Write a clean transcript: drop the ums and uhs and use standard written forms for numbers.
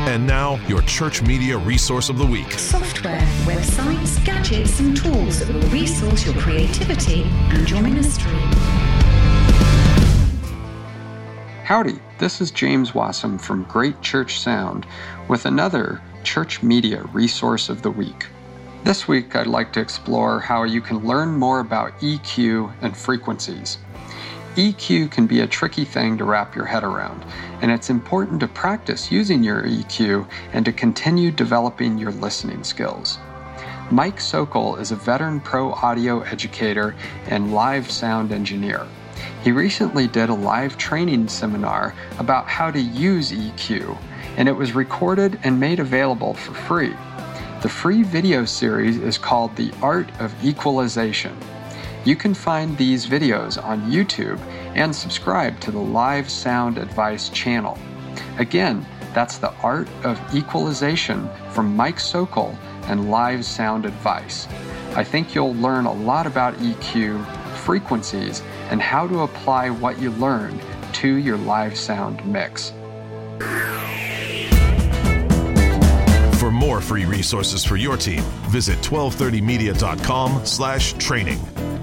And now, your church media resource of the week. Software, websites, gadgets, and tools that will resource your creativity and your ministry. Howdy, this is James Wassam from Great Church Sound with another church media resource of the week. This week, I'd like to explore how you can learn more about EQ and frequencies. EQ can be a tricky thing to wrap your head around, and it's important to practice using your EQ and to continue developing your listening skills. Mike Sokol is a veteran pro audio educator and live sound engineer. He recently did a live training seminar about how to use EQ, and it was recorded and made available for free. The free video series is called The Art of Equalization. You can find these videos on YouTube and subscribe to the Live Sound Advice channel. Again, that's The Art of Equalization from Mike Sokol and Live Sound Advice. I think you'll learn a lot about EQ, frequencies, and how to apply what you learned to your live sound mix. For more free resources for your team, visit 1230media.com/training.